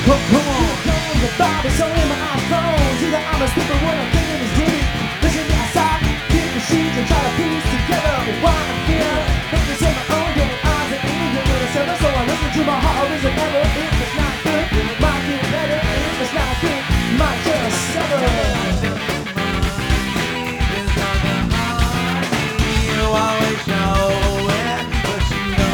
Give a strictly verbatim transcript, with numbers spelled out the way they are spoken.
Come, come on. The Bible showing my eyes closed. Either I'm a stupid one or